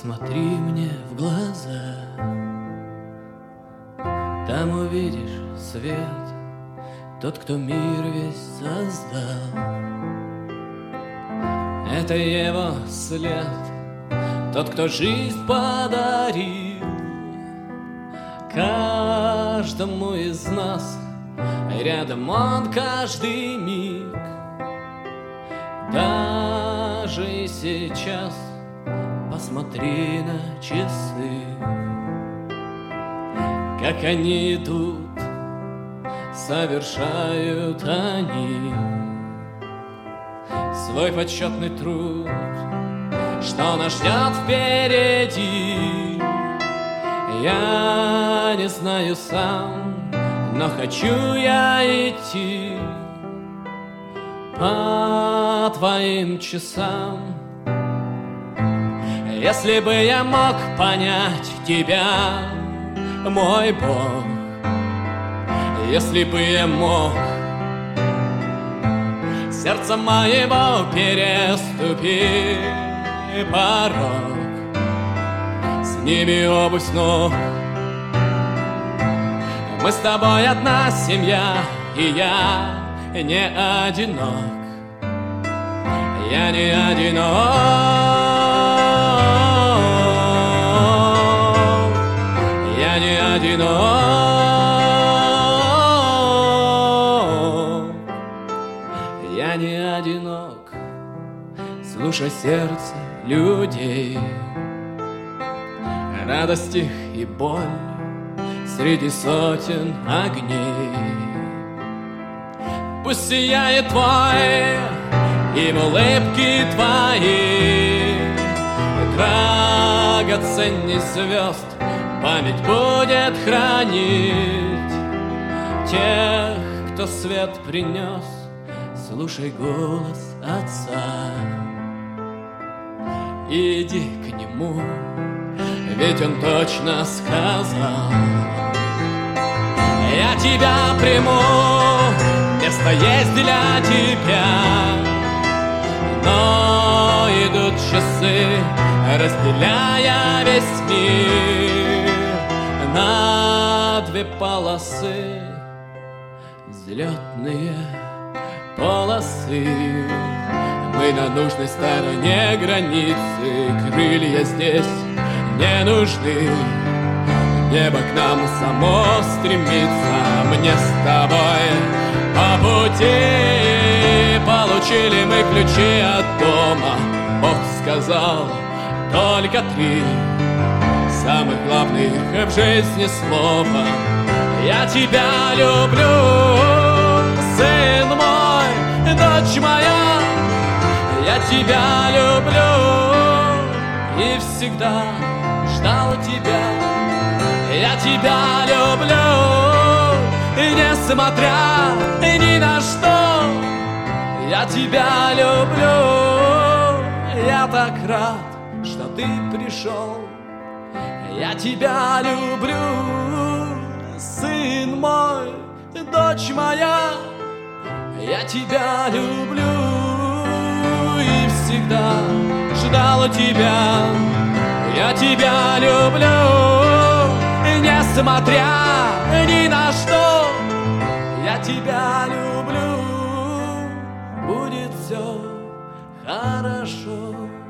Посмотри мне в глаза, там увидишь свет, тот, кто мир весь создал. Это его след, тот, кто жизнь подарил каждому из нас. Рядом он каждый миг, даже и сейчас. Посмотри на часы, как они идут, совершают они свой почетный труд. Что нас ждет впереди, я не знаю сам, но хочу я идти по твоим часам. Если бы я мог понять тебя, мой Бог, если бы я мог сердце моего переступи порог, сними обувь с ног. Мы с тобой одна семья, и я не одинок. Я не одинок. Я не одинок. Я не одинок. Слушай сердце людей, радость их и боль среди сотен огней. Пусть сияет твой и улыбки твои, драгоценней звезд память будет хранить тех, кто свет принес. Слушай голос Отца, иди к Нему, ведь Он точно сказал: я тебя приму, место есть для тебя. Но идут часы, разделяя весь мир на две полосы, взлетные полосы. Мы на нужной стороне границы, крылья здесь не нужны. Небо к нам само стремится, мне с тобой по пути. Получили мы ключи от дома, Бог сказал только три самых главных в жизни слова: я тебя люблю, сын мой, дочь моя. Я тебя люблю и всегда ждал тебя. Я тебя люблю, и несмотря ни на что. Я тебя люблю, я так рад, что ты пришел. Я тебя люблю, сын мой, дочь моя. Я тебя люблю и всегда ждал тебя. Я тебя люблю, несмотря ни на что. Я тебя люблю, будет все хорошо.